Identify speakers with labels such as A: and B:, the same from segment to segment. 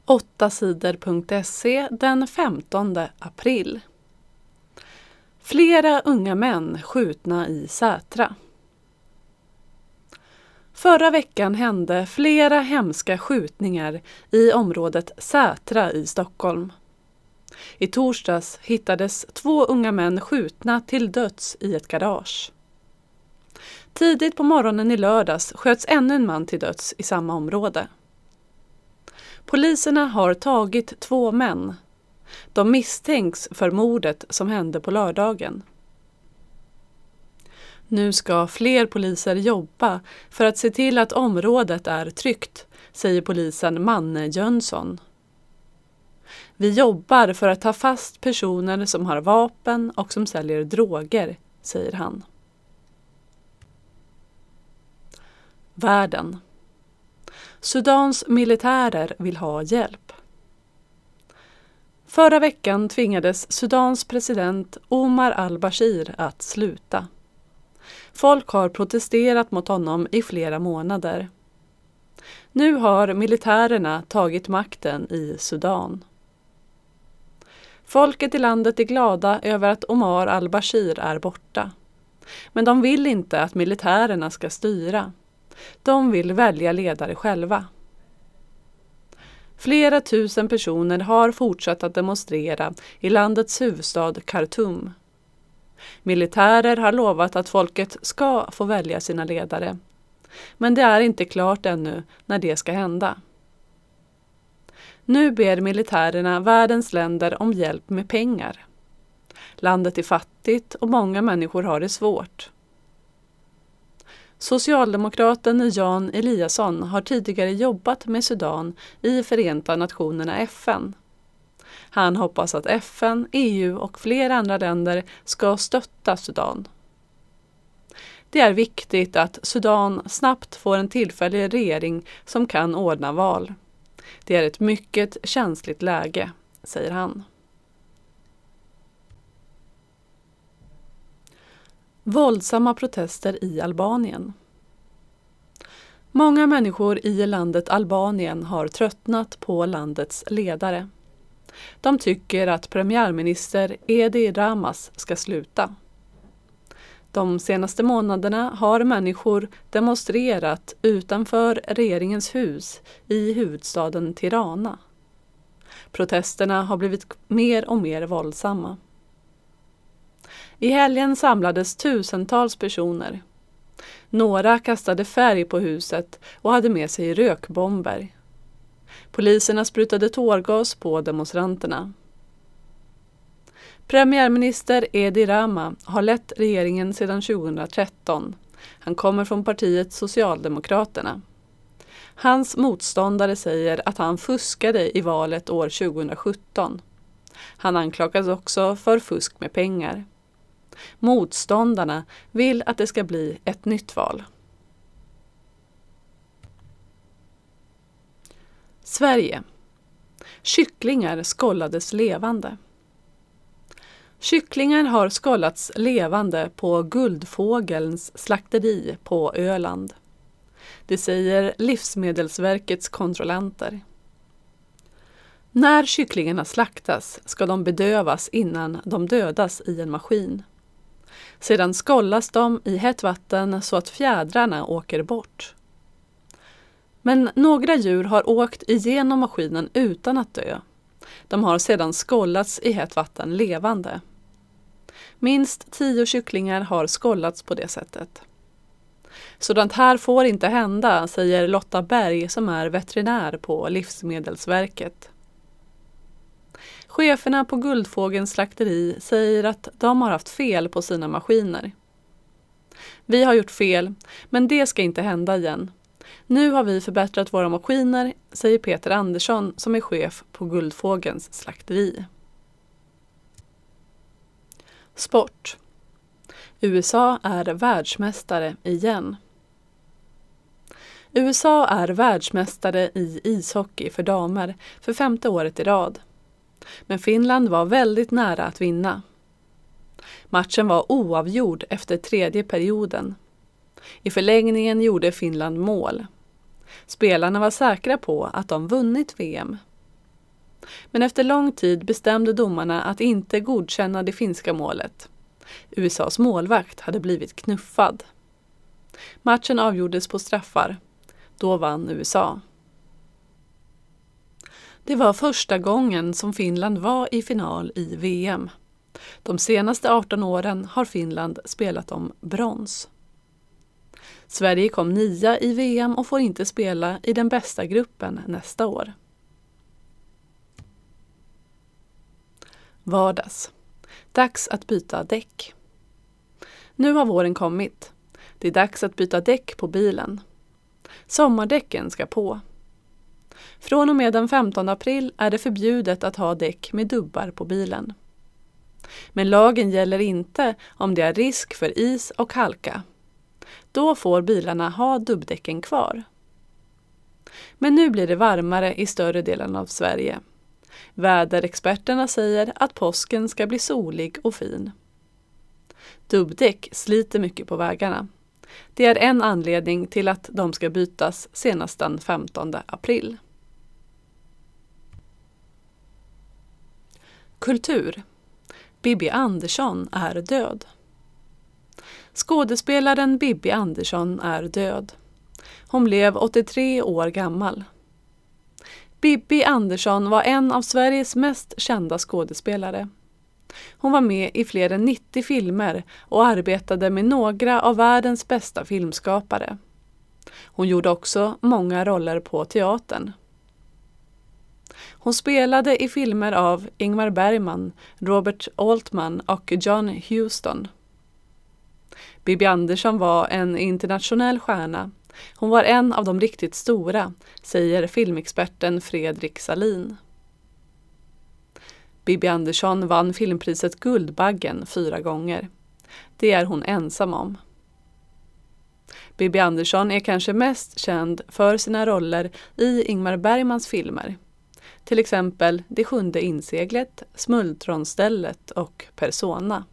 A: 8sidor.se den 15 april. Flera unga män skjutna i Sätra. Förra veckan hände flera hemska skjutningar i området Sätra i Stockholm. I torsdags hittades 2 unga män skjutna till döds i ett garage. Tidigt på morgonen i lördags sköts ännu en man till döds i samma område. Poliserna har tagit 2 män. De misstänks för mordet som hände på lördagen. Nu ska fler poliser jobba för att se till att området är tryggt, säger polisen Manne Jönsson. Vi jobbar för att ta fast personer som har vapen och som säljer droger, säger han. Världen. Sudans militärer vill ha hjälp. Förra veckan tvingades Sudans president Omar al-Bashir att sluta. Folk har protesterat mot honom i flera månader. Nu har militärerna tagit makten i Sudan. Folket i landet är glada över att Omar al-Bashir är borta. Men de vill inte att militärerna ska styra. De vill välja ledare själva. Flera tusen personer har fortsatt att demonstrera i landets huvudstad Khartoum. Militärer har lovat att folket ska få välja sina ledare. Men det är inte klart ännu när det ska hända. Nu ber militärerna världens länder om hjälp med pengar. Landet är fattigt och många människor har det svårt. Socialdemokraten Jan Eliasson har tidigare jobbat med Sudan i Förenta nationerna FN. Han hoppas att FN, EU och flera andra länder ska stötta Sudan. Det är viktigt att Sudan snabbt får en tillfällig regering som kan ordna val. Det är ett mycket känsligt läge, säger han. Våldsamma protester i Albanien. Många människor i landet Albanien har tröttnat på landets ledare. De tycker att premiärminister Edi Ramas ska sluta. De senaste månaderna har människor demonstrerat utanför regeringens hus i huvudstaden Tirana. Protesterna har blivit mer och mer våldsamma. I helgen samlades tusentals personer. Några kastade färg på huset och hade med sig rökbomber. Poliserna sprutade tårgas på demonstranterna. Premiärminister Edi Rama har lett regeringen sedan 2013. Han kommer från partiet Socialdemokraterna. Hans motståndare säger att han fuskade i valet år 2017. Han anklagas också för fusk med pengar. Motståndarna vill att det ska bli ett nytt val. Sverige. Kycklingar skållades levande. Kycklingar har skållats levande på Guldfågelns slakteri på Öland. Det säger Livsmedelsverkets kontrollanter. När kycklingarna slaktas ska de bedövas innan de dödas i en maskin. Sedan skållas de i hett vatten så att fjädrarna åker bort. Men några djur har åkt igenom maskinen utan att dö. De har sedan skållats i hett vatten levande. Minst 10 kycklingar har skållats på det sättet. Sådant här får inte hända, säger Lotta Berg som är veterinär på Livsmedelsverket. Cheferna på Guldfågelns slakteri säger att de har haft fel på sina maskiner. Vi har gjort fel, men det ska inte hända igen. Nu har vi förbättrat våra maskiner, säger Peter Andersson som är chef på Guldfågelns slakteri. Sport. USA är världsmästare igen. USA är världsmästare i ishockey för damer för 5:e året i rad. Men Finland var väldigt nära att vinna. Matchen var oavgjord efter 3:e perioden. I förlängningen gjorde Finland mål. Spelarna var säkra på att de vunnit VM. Men efter lång tid bestämde domarna att inte godkänna det finska målet. USAs målvakt hade blivit knuffad. Matchen avgjordes på straffar. Då vann USA. Det var första gången som Finland var i final i VM. De senaste 18 åren har Finland spelat om brons. Sverige kom 9 i VM och får inte spela i den bästa gruppen nästa år. Vardags. Dags att byta däck. Nu har våren kommit. Det är dags att byta däck på bilen. Sommardäcken ska på. Från och med den 15 april är det förbjudet att ha däck med dubbar på bilen. Men lagen gäller inte om det är risk för is och halka. Då får bilarna ha dubbdäcken kvar. Men nu blir det varmare i större delen av Sverige. Väderexperterna säger att påsken ska bli solig och fin. Dubbdäck sliter mycket på vägarna. Det är en anledning till att de ska bytas senast den 15 april. Kultur. Bibi Andersson är död. Skådespelaren Bibi Andersson är död. Hon blev 83 år gammal. Bibi Andersson var en av Sveriges mest kända skådespelare. Hon var med i fler än 90 filmer och arbetade med några av världens bästa filmskapare. Hon gjorde också många roller på teatern. Hon spelade i filmer av Ingmar Bergman, Robert Altman och John Huston. Bibi Andersson var en internationell stjärna. Hon var en av de riktigt stora, säger filmexperten Fredrik Salin. Bibi Andersson vann filmpriset Guldbaggen 4 gånger. Det är hon ensam om. Bibi Andersson är kanske mest känd för sina roller i Ingmar Bergmans filmer. Till exempel Det 7:e inseglet, Smultronstället och Persona.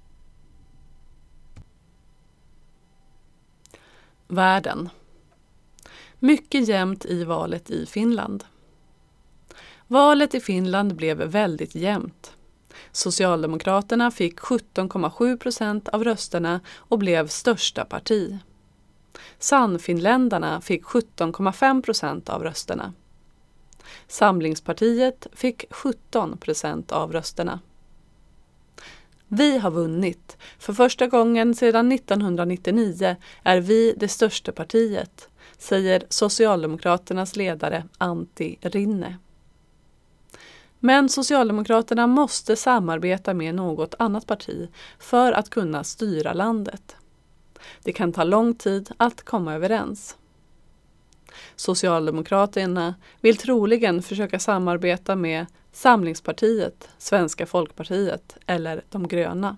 A: Världen. Mycket jämnt i valet i Finland. Valet i Finland blev väldigt jämnt. Socialdemokraterna fick 17,7% av rösterna och blev största parti. Sannfinländarna fick 17,5% av rösterna. Samlingspartiet fick 17% av rösterna. Vi har vunnit. För första gången sedan 1999 är vi det största partiet, säger Socialdemokraternas ledare Antti Rinne. Men Socialdemokraterna måste samarbeta med något annat parti för att kunna styra landet. Det kan ta lång tid att komma överens. Socialdemokraterna vill troligen försöka samarbeta med Samlingspartiet, Svenska folkpartiet eller de gröna.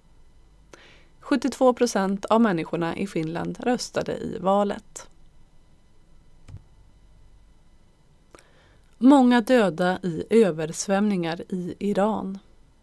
A: 72% av människorna i Finland röstade i valet. Många döda i översvämningar i Iran.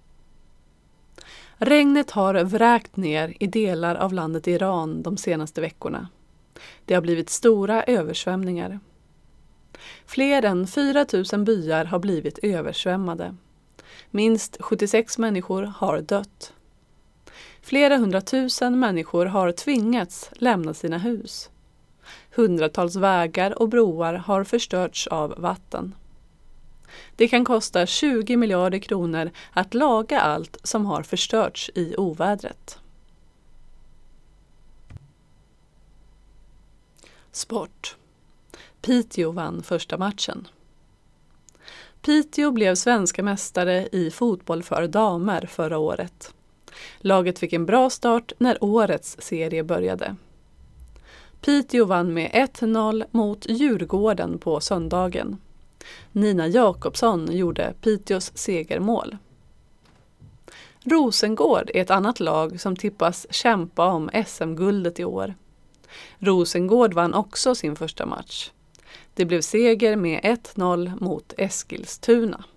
A: Regnet har vräkt ner i delar av landet Iran de senaste veckorna. Det har blivit stora översvämningar. Fler än 4 000 byar har blivit översvämmade. Minst 76 människor har dött. Flera 100 000 människor har tvingats lämna sina hus. Hundratals vägar och broar har förstörts av vatten. Det kan kosta 20 miljarder kronor att laga allt som har förstörts i ovädret. Sport. Piteå vann första matchen. Piteå blev svenska mästare i fotboll för damer förra året. Laget fick en bra start när årets serie började. Piteå vann med 1-0 mot Djurgården på söndagen. Nina Jakobsson gjorde Piteås segermål. Rosengård är ett annat lag som tippas kämpa om SM-guldet i år. Rosengård vann också sin första match. Det blev seger med 1-0 mot Eskilstuna.